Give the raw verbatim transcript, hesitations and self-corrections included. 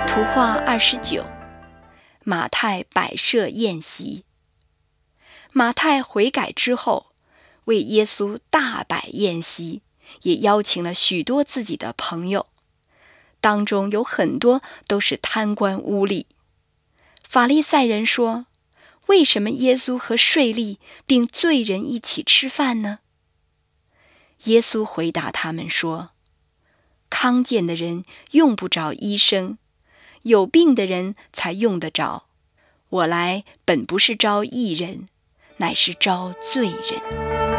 图画二十九，马太摆设宴席。马太悔改之后，为耶稣大摆宴席，也邀请了许多自己的朋友，当中有很多都是贪官污吏。法利赛人说，为什么耶稣和税吏并罪人一起吃饭呢？耶稣回答他们说，康健的人用不着医生，有病的人才用得着。我来本不是招义人，乃是招罪人。